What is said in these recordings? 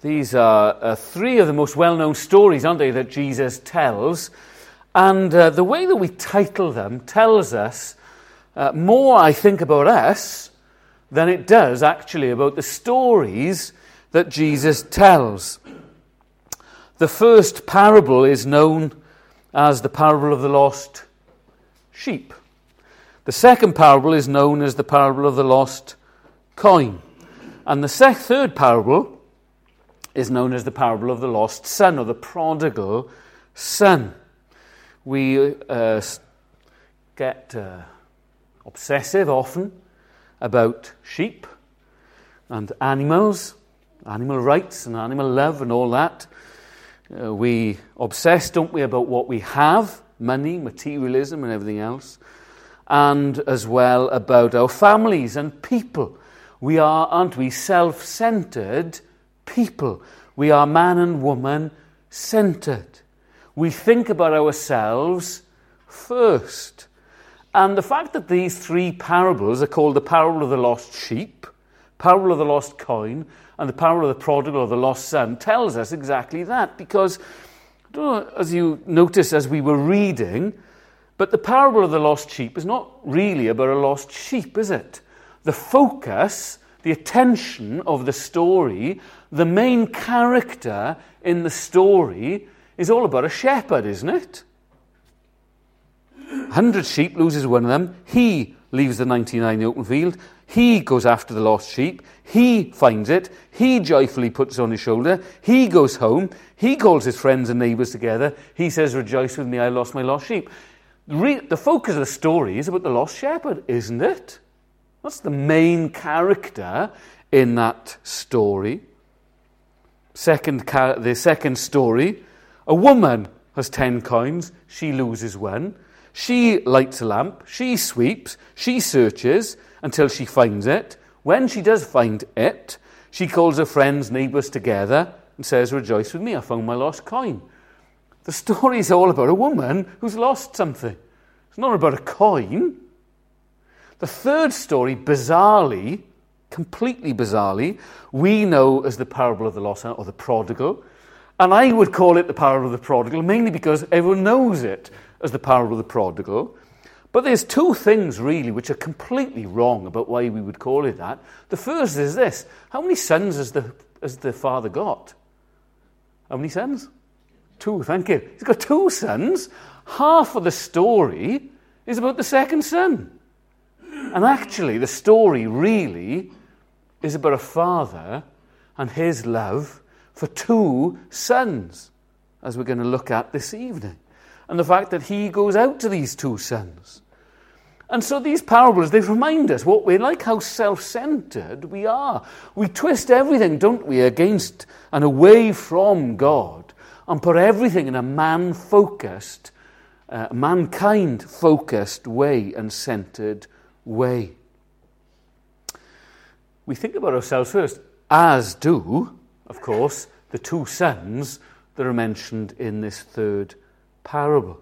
These are three of the most well-known stories, aren't they, that Jesus tells. And the way that we title them tells us more, I think, about us than it does actually about the stories that Jesus tells. The first parable is known as the parable of the lost sheep. The second parable is known as the parable of the lost coin. And the third parable is known as the parable of the lost son, or the prodigal son. We get obsessive often about sheep and animals, animal rights and animal love and all that. We obsess, don't we, about what we have, money, materialism and everything else, and as well about our families and people. We are, aren't we, self-centered people. We are man and woman centered. We think about ourselves first. And the fact that these three parables are called the parable of the lost sheep, parable of the lost coin, and the parable of the prodigal or the lost son tells us exactly that. Because, I don't know, as you notice as we were reading, but the parable of the lost sheep is not really about a lost sheep, is it? The focus, the attention of the story, the main character in the story is all about a shepherd, isn't it? 100 sheep, loses one of them. He leaves the 99 in the open field. He goes after the lost sheep. He finds it. He joyfully puts it on his shoulder. He goes home. He calls his friends and neighbours together. He says, "Rejoice with me, I lost my lost sheep." The focus of the story is about the lost shepherd, isn't it? That's the main character in that story. The second story, a woman has 10 coins. She loses one. She lights a lamp. She sweeps. She searches until she finds it. When she does find it, she calls her friends, neighbours together and says, "Rejoice with me, I found my lost coin." The story is all about a woman who's lost something. It's not about a coin. The third story, bizarrely, completely bizarrely, we know as the parable of the lost son, or the prodigal. And I would call it the parable of the prodigal, mainly because everyone knows it as the parable of the prodigal. But there's two things, really, which are completely wrong about why we would call it that. The first is this: how many sons has the father got? How many sons? 2, thank you. He's got 2 sons. Half of the story is about the second son. And actually, the story really is about a father and his love for 2 sons, as we're going to look at this evening. And the fact that he goes out to these 2 sons. And so these parables, they remind us what we're like, how self-centered we are. We twist everything, don't we, against and away from God, and put everything in a man-focused, mankind-focused way and centered way. We think about ourselves first, as do, of course, the 2 sons that are mentioned in this third parable.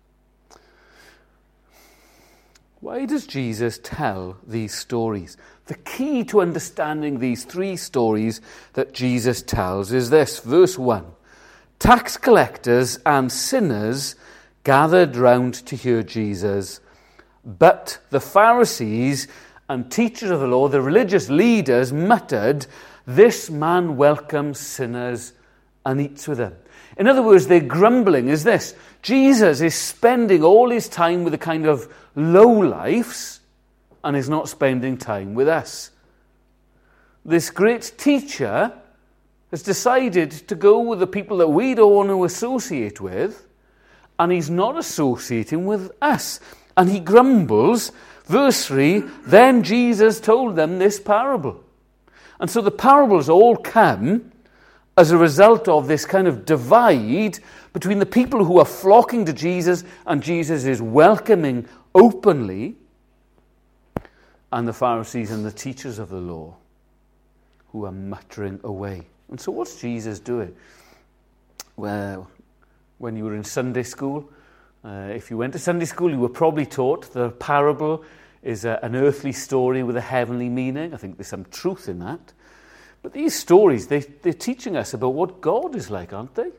Why does Jesus tell these stories? The key to understanding these 3 stories that Jesus tells is this. Verse 1. Tax collectors and sinners gathered round to hear Jesus, but the Pharisees and teachers of the law, the religious leaders, muttered, "This man welcomes sinners and eats with them." In other words, their grumbling is this: Jesus is spending all his time with the kind of lowlifes and is not spending time with us. This great teacher has decided to go with the people that we don't want to associate with, and he's not associating with us. And he grumbles. Verse 3, then Jesus told them this parable. And so the parables all come as a result of this kind of divide between the people who are flocking to Jesus and Jesus is welcoming openly, and the Pharisees and the teachers of the law who are muttering away. And so what's Jesus doing? Well, when you were in Sunday school, if you went to Sunday school, you were probably taught the parable is an earthly story with a heavenly meaning. I think there's some truth in that. But these stories, they're teaching us about what God is like, aren't they?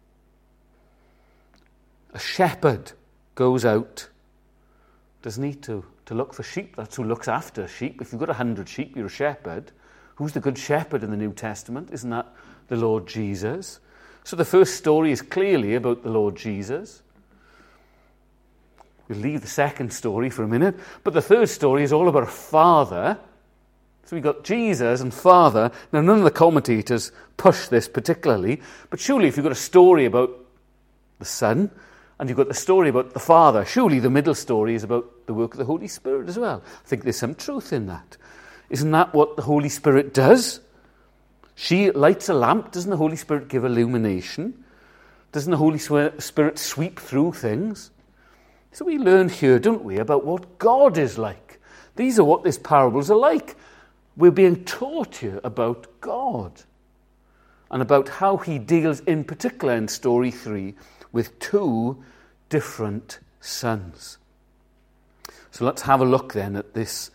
A shepherd goes out, doesn't he, to look for sheep. That's who looks after sheep. If you've got 100 sheep, you're a shepherd. Who's the good shepherd in the New Testament? Isn't that the Lord Jesus? So the first story is clearly about the Lord Jesus. We'll leave the second story for a minute. But the third story is all about a father. So we've got Jesus and Father. Now, none of the commentators push this particularly, but surely if you've got a story about the Son, and you've got the story about the Father, surely the middle story is about the work of the Holy Spirit as well. I think there's some truth in that. Isn't that what the Holy Spirit does? She lights a lamp. Doesn't the Holy Spirit give illumination? Doesn't the Holy Spirit sweep through things? So we learn here, don't we, about what God is like. These are what these parables are like. We're being taught here about God and about how he deals in particular in story 3 with 2 different sons. So let's have a look then at this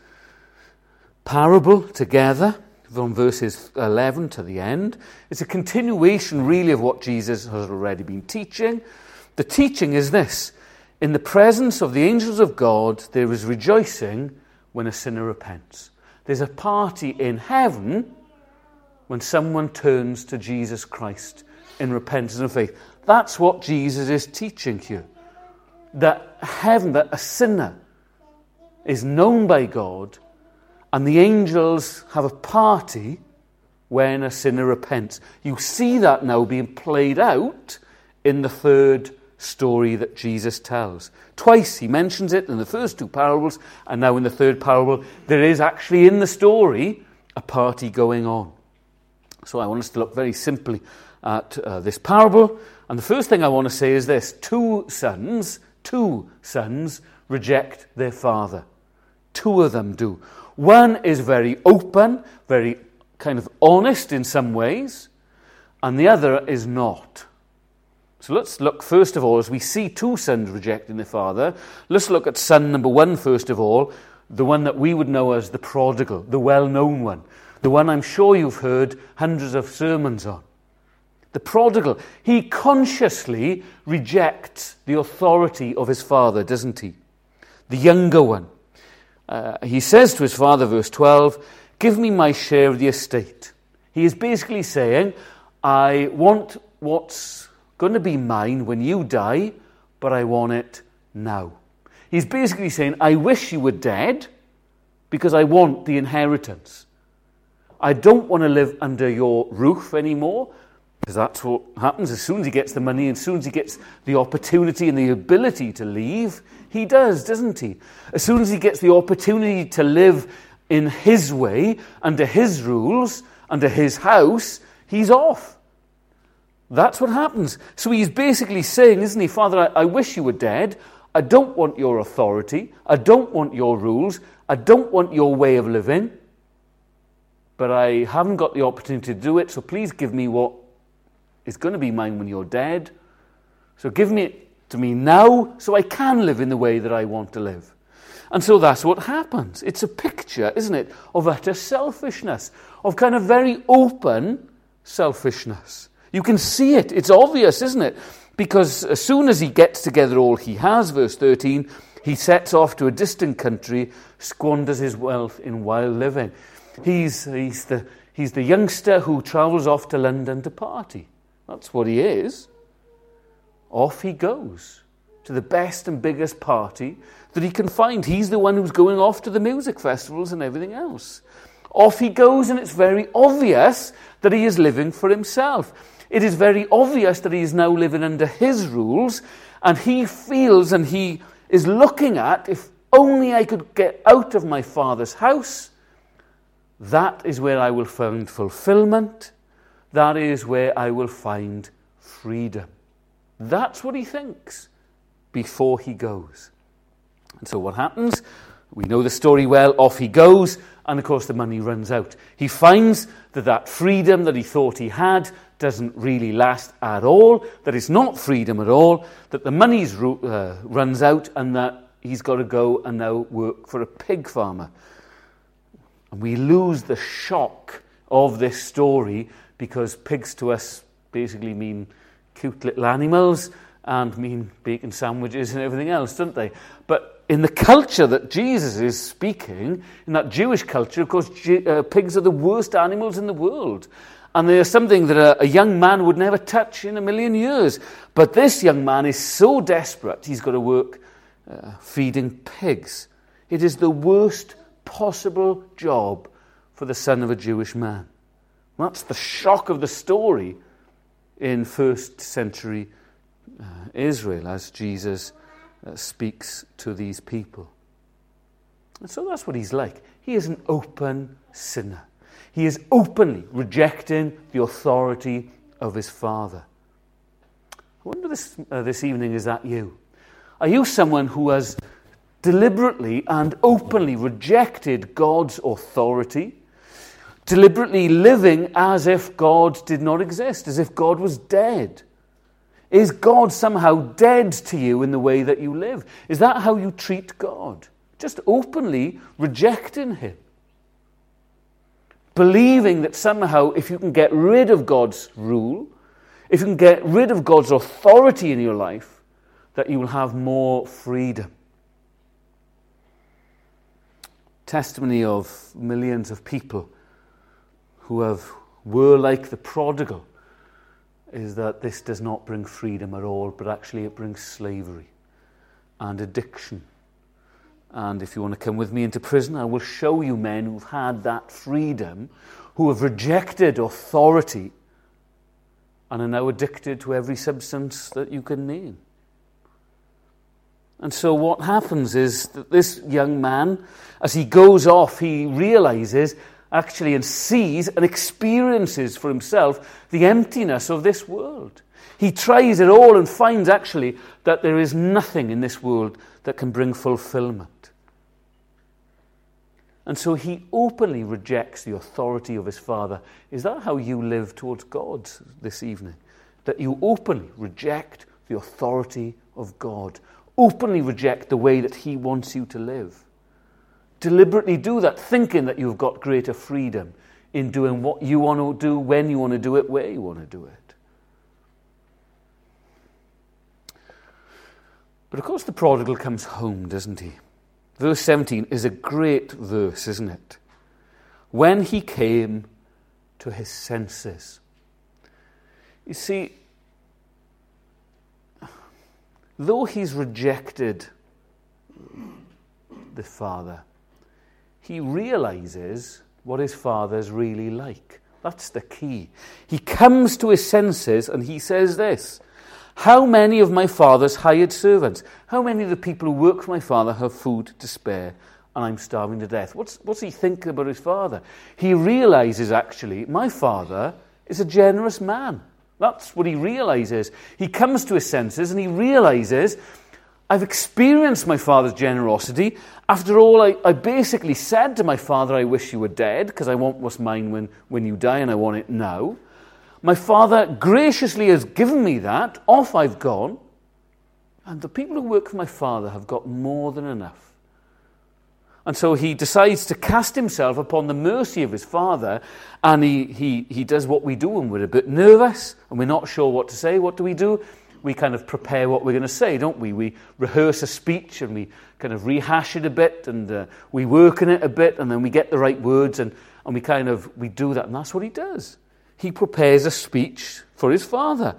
parable together from verses 11 to the end. It's a continuation really of what Jesus has already been teaching. The teaching is this: in the presence of the angels of God, there is rejoicing when a sinner repents. There's a party in heaven when someone turns to Jesus Christ in repentance and faith. That's what Jesus is teaching here. That heaven, that a sinner is known by God, and the angels have a party when a sinner repents. You see that now being played out in the third story that Jesus tells. Twice he mentions it in the first 2 parables, and now in the third parable there is actually in the story a party going on. So I want us to look very simply at this parable, and the first thing I want to say is this: two sons reject their father. 2 of them do. One is very open, very kind of honest in some ways, and the other is not. So let's look first of all, as we see 2 sons rejecting their father, let's look at son number 1 first of all, the one that we would know as the prodigal, the well-known one, the one I'm sure you've heard hundreds of sermons on. The prodigal, he consciously rejects the authority of his father, doesn't he? The younger one. He says to his father, verse 12, "Give me my share of the estate." He is basically saying, I want what's going to be mine when you die, but I want it now. He's basically saying, I wish you were dead because I want the inheritance. I don't want to live under your roof anymore, because that's what happens as soon as he gets the money and as soon as he gets the opportunity and the ability to leave. He does, doesn't he? As soon as he gets the opportunity to live in his way, under his rules, under his house, he's off. That's what happens. So he's basically saying, isn't he, Father, I wish you were dead. I don't want your authority. I don't want your rules. I don't want your way of living. But I haven't got the opportunity to do it, so please give me what is going to be mine when you're dead. So give it to me now so I can live in the way that I want to live. And so that's what happens. It's a picture, isn't it, of utter selfishness, of kind of very open selfishness. You can see it. It's obvious, isn't it? Because as soon as he gets together all he has, verse 13, he sets off to a distant country, squanders his wealth in wild living. He's the youngster who travels off to London to party. That's what he is. Off he goes to the best and biggest party that he can find. He's the one who's going off to the music festivals and everything else. Off he goes, and it's very obvious that he is living for himself. It is very obvious that he is now living under his rules, and he feels and he is looking at, if only I could get out of my father's house, that is where I will find fulfillment. That is where I will find freedom. That's what he thinks before he goes. And so what happens? We know the story well. Off he goes, and of course the money runs out. He finds that freedom that he thought he had doesn't really last at all, that it's not freedom at all, that the money runs out, and that he's got to go and now work for a pig farmer. And we lose the shock of this story, because pigs to us basically mean cute little animals and mean bacon sandwiches and everything else, don't they? But in the culture that Jesus is speaking, in that Jewish culture, of course, pigs are the worst animals in the world. And they are something that a young man would never touch in a million years. But this young man is so desperate, he's got to work feeding pigs. It is the worst possible job for the son of a Jewish man. That's the shock of the story in first century Israel as Jesus speaks to these people. And so that's what he's like. He is an open sinner. He is openly rejecting the authority of his Father. I wonder this evening, is that you? Are you someone who has deliberately and openly rejected God's authority? Deliberately living as if God did not exist, as if God was dead? Is God somehow dead to you in the way that you live? Is that how you treat God? Just openly rejecting him. Believing that somehow if you can get rid of God's rule, if you can get rid of God's authority in your life, that you will have more freedom. Testimony of millions of people who were like the prodigal is that this does not bring freedom at all, but actually it brings slavery and addiction. And if you want to come with me into prison, I will show you men who've had that freedom, who have rejected authority and are now addicted to every substance that you can name. And so what happens is that this young man, as he goes off, he realizes actually and sees and experiences for himself the emptiness of this world. He tries it all and finds actually that there is nothing in this world that can bring fulfillment. And so he openly rejects the authority of his Father. Is that how you live towards God this evening? That you openly reject the authority of God. Openly reject the way that he wants you to live. Deliberately do that, thinking that you've got greater freedom in doing what you want to do, when you want to do it, where you want to do it. But of course the prodigal comes home, doesn't he? Verse 17 is a great verse, isn't it? When he came to his senses. You see, though he's rejected the Father, he realizes what his Father's really like. That's the key. He comes to his senses and he says this: how many of my father's hired servants, how many of the people who work for my father have food to spare and I'm starving to death? What's he thinking about his father? He realizes actually, my father is a generous man. That's what he realizes. He comes to his senses and he realizes, I've experienced my father's generosity. After all, I basically said to my father, I wish you were dead because I want what's mine when you die and I want it now. My father graciously has given me that. Off I've gone. And the people who work for my father have got more than enough. And so he decides to cast himself upon the mercy of his father, and he does what we do when we're a bit nervous and we're not sure what to say. What do? We kind of prepare what we're going to say, don't we? We rehearse a speech and we kind of rehash it a bit and we work on it a bit and then we get the right words and we do that. And that's what he does. He prepares a speech for his father.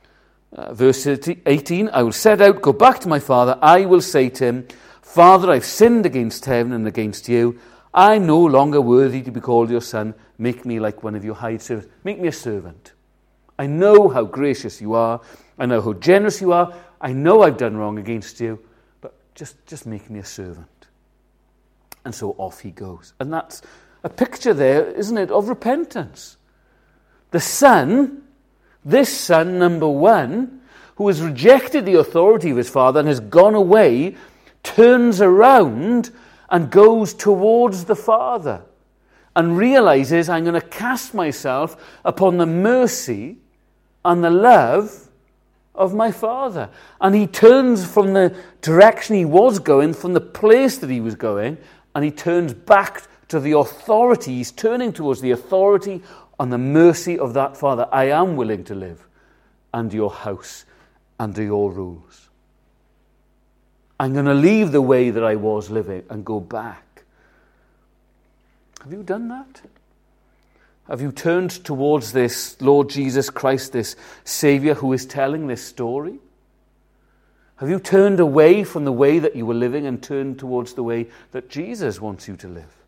Verse 18, I will set out, go back to my father. I will say to him, Father, I've sinned against heaven and against you. I'm no longer worthy to be called your son. Make me like one of your hired servants. Make me a servant. I know how gracious you are. I know how generous you are. I know I've done wrong against you. But just make me a servant. And so off he goes. And that's a picture there, isn't it, of repentance. The son, this son, number one, who has rejected the authority of his father and has gone away, turns around and goes towards the father and realizes, I'm going to cast myself upon the mercy and the love of my father. And he turns from the direction he was going, from the place that he was going, and he turns back to the authority. He's turning towards the authority and the mercy of that Father. I am willing to live under your house, under your rules. I'm going to leave the way that I was living and go back. Have you done that? Have you turned towards this Lord Jesus Christ, this Saviour who is telling this story? Have you turned away from the way that you were living and turned towards the way that Jesus wants you to live?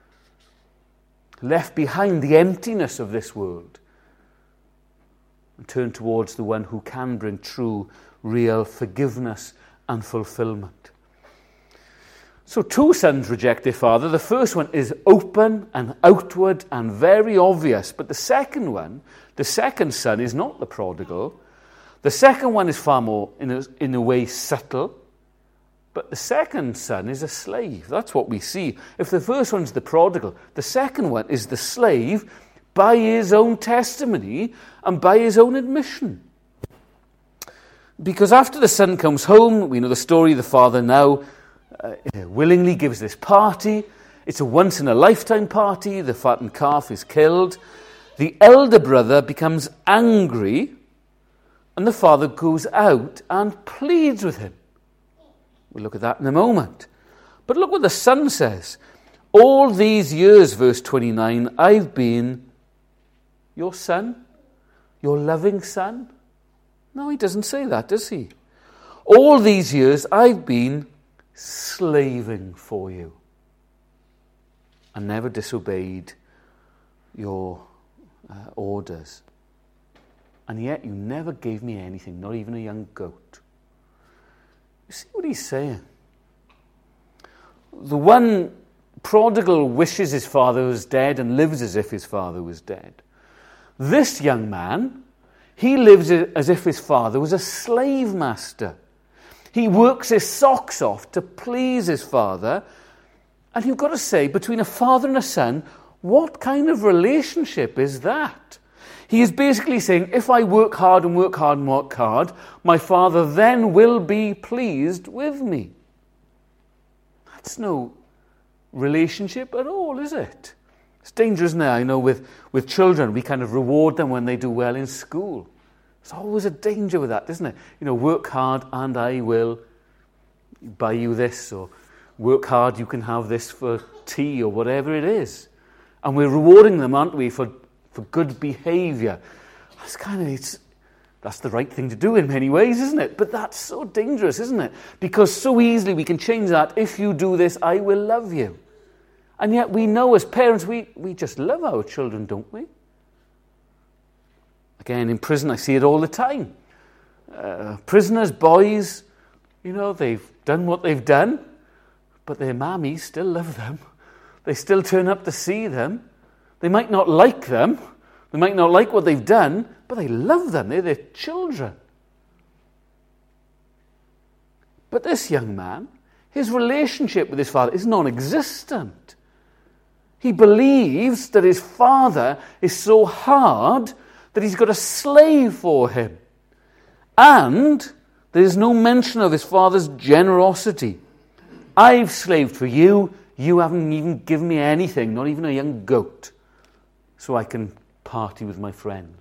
Left behind the emptiness of this world and turned towards the one who can bring true, real forgiveness and fulfillment. So 2 sons reject their father. The first one is open and outward and very obvious. But the second one, the second son, is not the prodigal. The second one is far more, in a way, subtle. But the second son is a slave. That's what we see. If the first one's the prodigal, the second one is the slave by his own testimony and by his own admission. Because after the son comes home, we know the story, the father now willingly gives this party. It's a once-in-a-lifetime party. The fattened calf is killed. The elder brother becomes angry, and the father goes out and pleads with him. We'll look at that in a moment. But look what the son says. All these years, verse 29, I've been your son, your loving son. No, he doesn't say that, does he? All these years, I've been slaving for you and never disobeyed your orders. And yet you never gave me anything, not even a young goat. You see what he's saying? The one prodigal wishes his father was dead and lives as if his father was dead. This young man, he lives as if his father was a slave master. He works his socks off to please his father. And you've got to say, between a father and a son, what kind of relationship is that? He is basically saying, if I work hard and work hard and work hard, my father then will be pleased with me. That's no relationship at all, is it? It's dangerous now. I know with children, we kind of reward them when they do well in school. There's always a danger with that, isn't it? You know, work hard and I will buy you this, or work hard, you can have this for tea, or whatever it is. And we're rewarding them, aren't we, for good behaviour. That's the right thing to do in many ways, isn't it? But that's so dangerous, isn't it? Because so easily we can change that. If you do this, I will love you. And yet we know as parents, we just love our children, don't we? Again, in prison, I see it all the time. Prisoners, boys, you know, they've done what they've done, but their mammies still love them. They still turn up to see them. They might not like them. They might not like what they've done, but they love them. They're their children. But this young man, his relationship with his father is non-existent. He believes that his father is so hard that he's got a slave for him. And there is no mention of his father's generosity. I've slaved for you. You haven't even given me anything, not even a young goat, so I can party with my friends.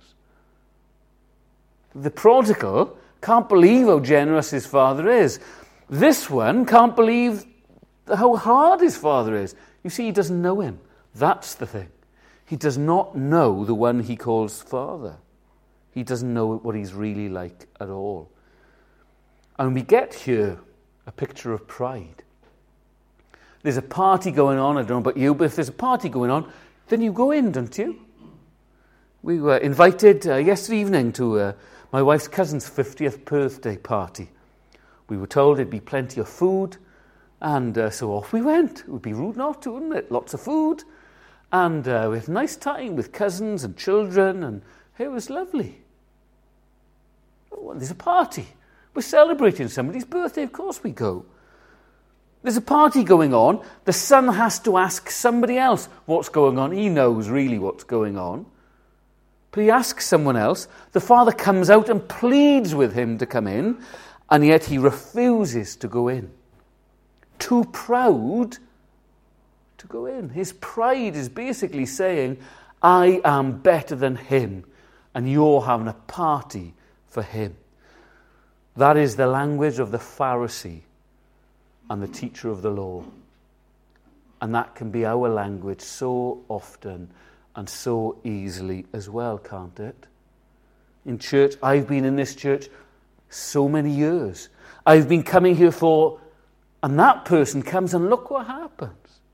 The prodigal can't believe how generous his father is. This one can't believe how hard his father is. You see, he doesn't know him. That's the thing. He does not know the one he calls father. He doesn't know what he's really like at all. And we get here a picture of pride. There's a party going on, I don't know about you, but if there's a party going on, then you go in, don't you? We were invited yesterday evening to my wife's cousin's 50th birthday party. We were told there'd be plenty of food, and so off we went. It would be rude not to, wouldn't it? Lots of food. And we had a nice time with cousins and children, and it was lovely. Oh, there's a party. We're celebrating somebody's birthday, of course we go. There's a party going on. The son has to ask somebody else what's going on. He knows really what's going on. But he asks someone else. The father comes out and pleads with him to come in, and yet he refuses to go in. Too proud to go in. His pride is basically saying, I am better than him, and you're having a party for him. That is the language of the Pharisee and the teacher of the law. And that can be our language so often and so easily as well, can't it? In church, I've been in this church so many years. I've been coming here for, and that person comes and look what happens.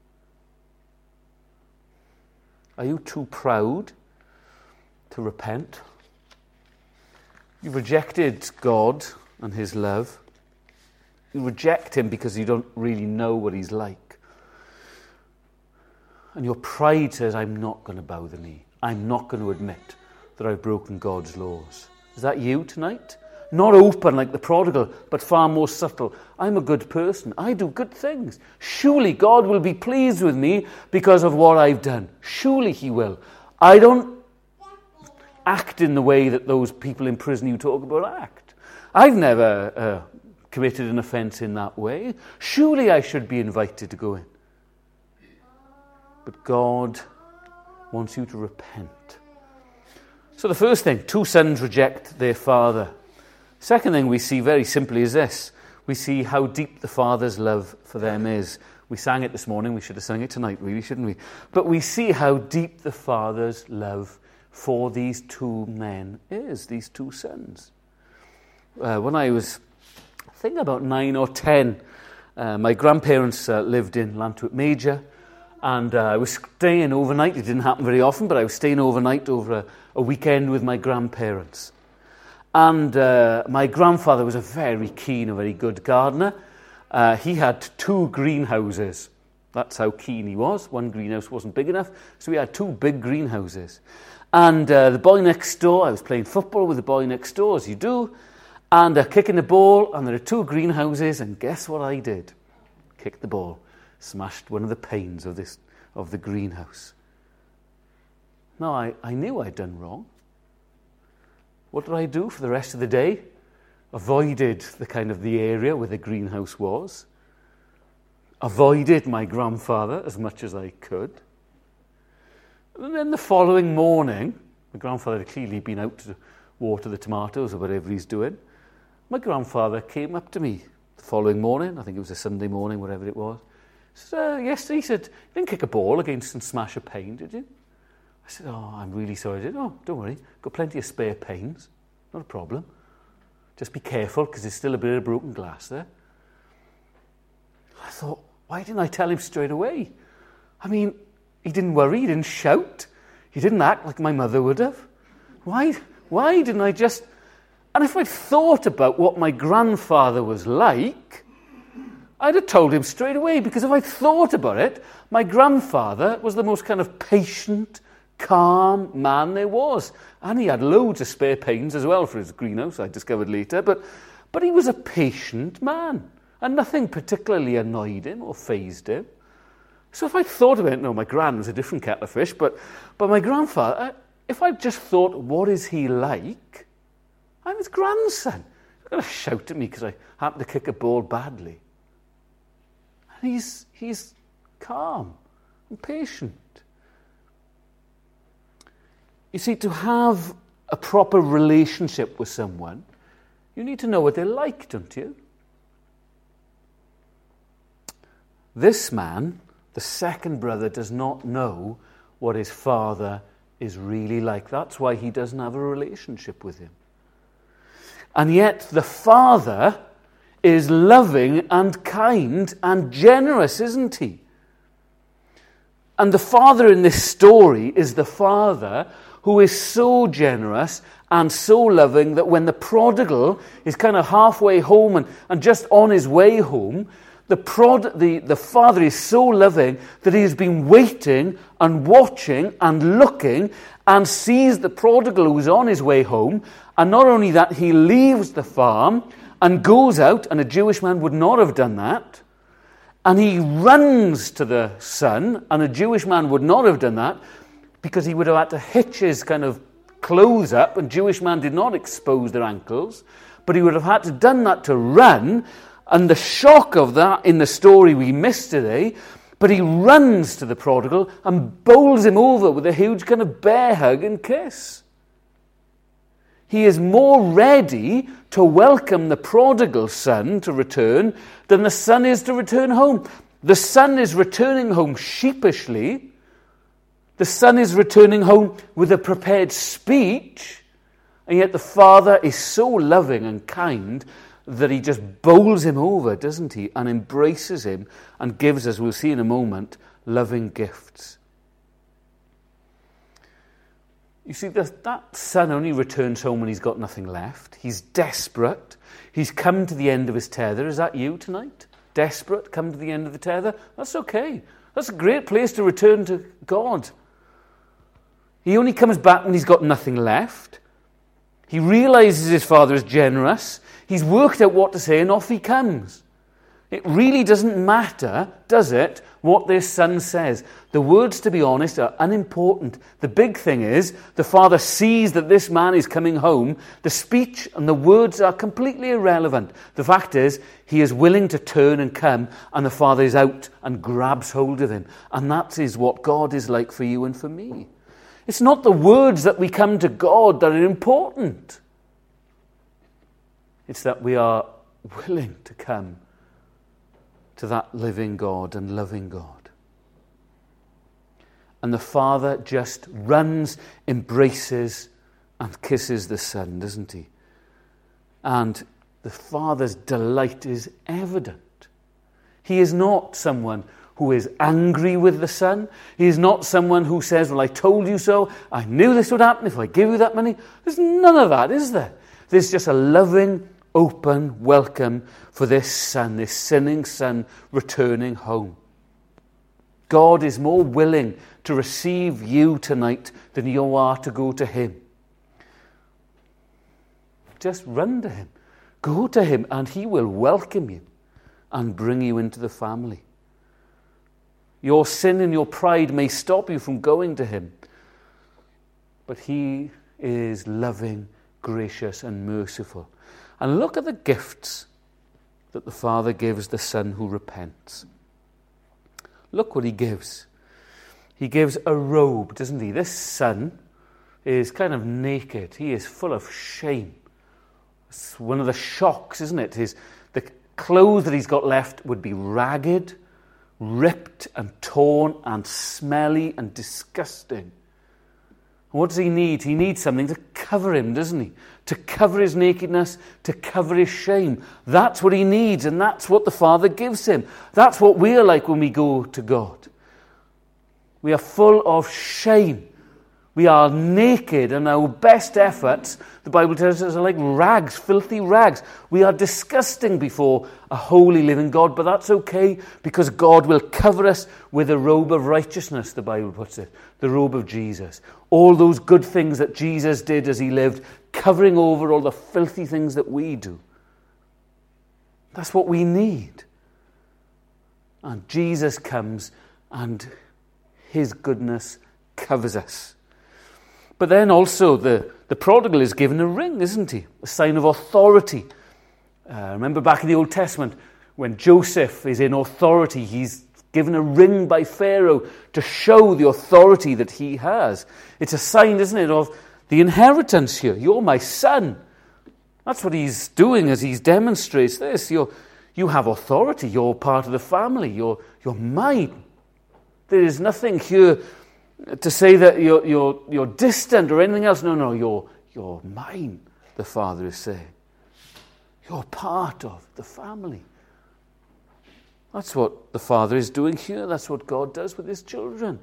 Are you too proud to repent? You've rejected God and his love. You reject him because you don't really know what he's like. And your pride says, I'm not going to bow the knee. I'm not going to admit that I've broken God's laws. Is that you tonight? Not open like the prodigal, but far more subtle. I'm a good person. I do good things. Surely God will be pleased with me because of what I've done. Surely he will. I don't act in the way that those people in prison you talk about act. I've never committed an offence in that way. Surely I should be invited to go in. But God wants you to repent. So the first thing, 2 sons reject their father. Second thing we see very simply is this. We see how deep the father's love for them is. We sang it this morning. We should have sung it tonight, really, shouldn't we? But we see how deep the father's love for these 2 men is, these 2 sons. When I was, I think about 9 or 10, my grandparents lived in Llantwit Major. And I was staying overnight. It didn't happen very often, but I was staying overnight over a weekend with my grandparents. And my grandfather was a very keen, a very good gardener. He had 2 greenhouses. That's how keen he was. One greenhouse wasn't big enough, so we had 2 big greenhouses. And the boy next door, I was playing football with the boy next door, as you do, and kicking the ball, and there are 2 greenhouses, and guess what I did? Kicked the ball. Smashed one of the panes of the greenhouse. Now, I knew I'd done wrong. What did I do for the rest of the day? Avoided the area where the greenhouse was. Avoided my grandfather as much as I could. And then the following morning, my grandfather had clearly been out to water the tomatoes or whatever he's doing. My grandfather came up to me the following morning, I think it was a Sunday morning, whatever it was. Yesterday, he said, you didn't kick a ball against and smash a pane, did you? I said, oh, I'm really sorry. I did. Oh, don't worry. Got plenty of spare panes. Not a problem. Just be careful, because there's still a bit of broken glass there. I thought, why didn't I tell him straight away? I mean, he didn't worry. He didn't shout. He didn't act like my mother would have. Why didn't I just... And if I'd thought about what my grandfather was like, I'd have told him straight away, because if I'd thought about it, my grandfather was the most kind of patient, calm man there was. And he had loads of spare panes as well for his greenhouse, I discovered later. But he was a patient man. And nothing particularly annoyed him or fazed him. So if I'd thought about it, no, my gran was a different kettle of fish, but my grandfather, if I'd just thought, what is he like? I'm his grandson. He's going to shout at me because I happened to kick a ball badly. He's calm and patient. You see, to have a proper relationship with someone, you need to know what they're like, don't you? This man, the second brother, does not know what his father is really like. That's why he doesn't have a relationship with him. And yet the father is loving and kind and generous, isn't he? And the father in this story is the father who is so generous and so loving that when the prodigal is kind of halfway home and just on his way home, the father is so loving that he has been waiting and watching and looking and sees the prodigal who's on his way home. And not only that, he leaves the farm and goes out, and a Jewish man would not have done that. And he runs to the son, and a Jewish man would not have done that because he would have had to hitch his kind of clothes up, and Jewish man did not expose their ankles, but he would have had to done that to run. And the shock of that in the story we missed today, But he runs to the prodigal and bowls him over with a huge kind of bear hug and kiss. He is more ready to welcome the prodigal son to return than the son is to return home. The son is returning home sheepishly. The son is returning home with a prepared speech. And yet the father is so loving and kind that he just bowls him over, doesn't he? And embraces him and gives, as we'll see in a moment, loving gifts. You see, that son only returns home when he's got nothing left. He's desperate. He's come to the end of his tether. Is that you tonight? Desperate, come to the end of the tether? That's okay. That's a great place to return to God. He only comes back when he's got nothing left. He realizes his father is generous. He's worked out what to say, and off he comes. It really doesn't matter, does it, what this son says. The words, to be honest, are unimportant. The big thing is, the father sees that this man is coming home. The speech and the words are completely irrelevant. The fact is, he is willing to turn and come, and the father is out and grabs hold of him. And that is what God is like for you and for me. It's not the words that we come to God that are important. It's that we are willing to come to that living God and loving God. And the father just runs, embraces, and kisses the son, doesn't he? And the father's delight is evident. He is not someone who is angry with the son. He is not someone who says, well, I told you so. I knew this would happen if I give you that money. There's none of that, is there? There's just a loving, open welcome for this son, this sinning son returning home. God is more willing to receive you tonight than you are to go to him. Just run to him. Go to him and he will welcome you and bring you into the family. Your sin and your pride may stop you from going to him, but he is loving, gracious, and merciful. And look at the gifts that the father gives the son who repents. Look what he gives. He gives a robe, doesn't he? This son is kind of naked. He is full of shame. It's one of the shocks, isn't it? The clothes that he's got left would be ragged, ripped and torn and smelly and disgusting. What does he need? He needs something to cover him, doesn't he? To cover his nakedness, to cover his shame. That's what he needs, and that's what the Father gives him. That's what we're like when we go to God. We are full of shame. We are naked, and our best efforts, the Bible tells us, are like rags, filthy rags. We are disgusting before a holy living God, but that's okay because God will cover us with a robe of righteousness, the Bible puts it, the robe of Jesus. All those good things that Jesus did as he lived, covering over all the filthy things that we do. That's what we need. And Jesus comes and his goodness covers us. But then also the prodigal is given a ring, isn't he? A sign of authority. Remember back in the Old Testament, when Joseph is in authority, he's given a ring by Pharaoh to show the authority that he has. It's a sign, isn't it, of the inheritance here. You're my son. That's what he's doing as he demonstrates this. You have authority. You're part of the family. You're mine. There is nothing here to say that you're distant or anything else. No, you're mine, the Father is saying. You're part of the family. That's what the Father is doing here. That's what God does with his children.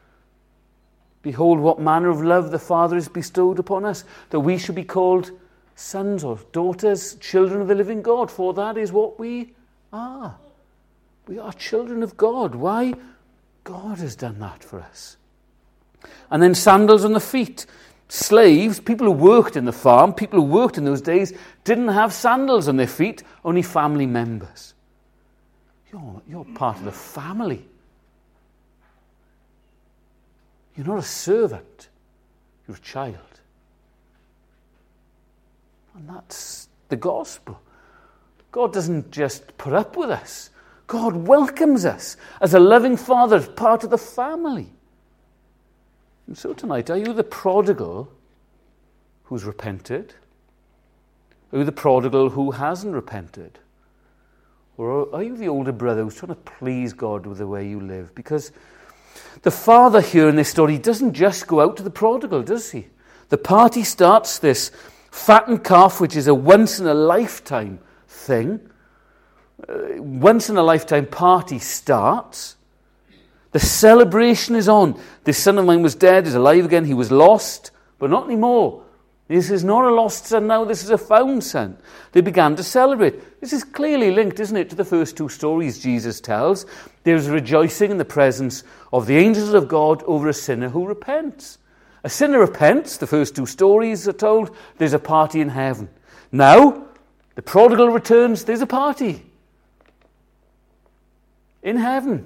Behold, what manner of love the Father has bestowed upon us, that we should be called sons or daughters, children of the living God, for that is what we are. We are children of God. Why? God has done that for us. And then sandals on the feet. Slaves, people who worked in the farm, people who worked in those days, didn't have sandals on their feet, only family members. You're part of the family. You're not a servant. You're a child. And that's the gospel. God doesn't just put up with us. God welcomes us as a loving Father, as part of the family. And so tonight, are you the prodigal who's repented? Are you the prodigal who hasn't repented? Or are you the older brother who's trying to please God with the way you live? Because the father here in this story doesn't just go out to the prodigal, does he? The party starts, this fattened calf, which is a once-in-a-lifetime thing. Once-in-a-lifetime party starts. The celebration is on. This son of mine was dead, is alive again. He was lost, but not anymore. This is not a lost son now, this is a found son. They began to celebrate. This is clearly linked, isn't it, to the first two stories Jesus tells. There's rejoicing in the presence of the angels of God over a sinner who repents. A sinner repents, the first two stories are told, there's a party in heaven. Now, the prodigal returns, there's a party in heaven.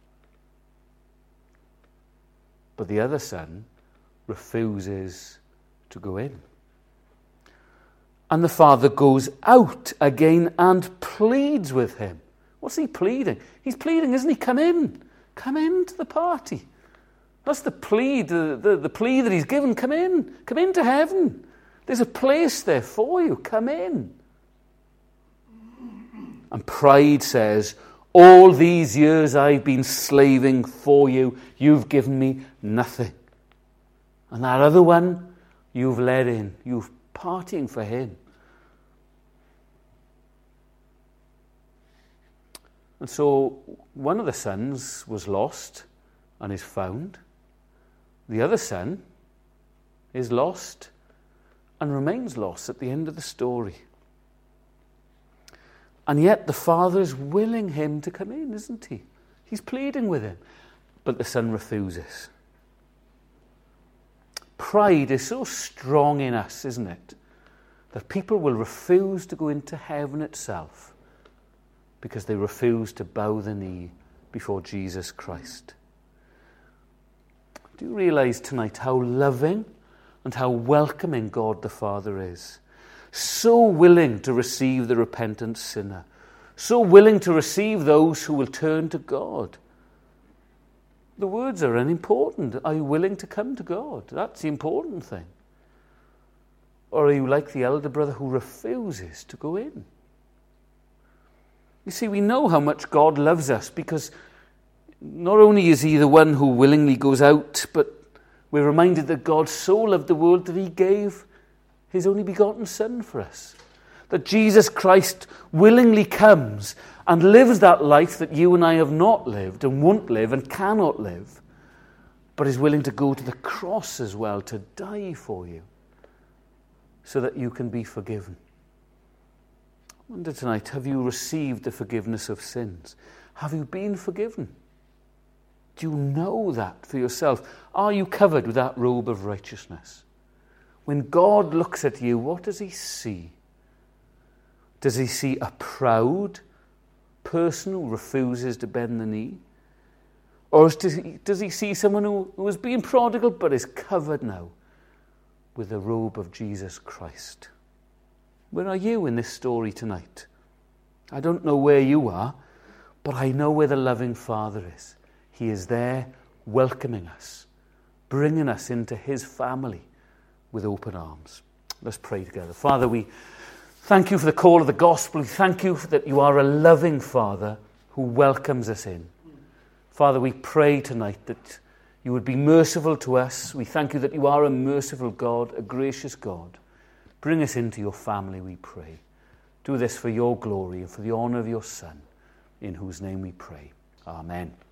But the other son refuses to go in. And the father goes out again and pleads with him. What's he pleading? He's pleading, isn't he? Come in. Come into the party. That's the plea, the plea that he's given. Come in. Come into heaven. There's a place there for you. Come in. And pride says, all these years I've been slaving for you. You've given me nothing. And that other one, you've let in. You've partying for him. And so one of the sons was lost and is found. The other son is lost and remains lost at the end of the story. And yet the father is willing him to come in, isn't he? He's pleading with him. But the son refuses. Pride is so strong in us, isn't it? That people will refuse to go into heaven itself because they refuse to bow the knee before Jesus Christ. Do you realize tonight how loving and how welcoming God the Father is? So willing to receive the repentant sinner. So willing to receive those who will turn to God. The words are unimportant. Are you willing to come to God? That's the important thing. Or are you like the elder brother who refuses to go in? You see, we know how much God loves us because not only is he the one who willingly goes out, but we're reminded that God so loved the world that he gave his only begotten Son for us. That Jesus Christ willingly comes and lives that life that you and I have not lived and won't live and cannot live, but is willing to go to the cross as well to die for you so that you can be forgiven. I wonder tonight, have you received the forgiveness of sins? Have you been forgiven? Do you know that for yourself? Are you covered with that robe of righteousness? When God looks at you, what does he see? Does he see a proud person who refuses to bend the knee? Or does he see someone who has been prodigal but is covered now with the robe of Jesus Christ? Where are you in this story tonight? I don't know where you are, but I know where the loving Father is. He is there welcoming us, bringing us into his family with open arms. Let's pray together. Father, we thank you for the call of the gospel. We thank you that you are a loving Father who welcomes us in. Father, we pray tonight that you would be merciful to us. We thank you that you are a merciful God, a gracious God. Bring us into your family, we pray. Do this for your glory and for the honor of your Son, in whose name we pray. Amen.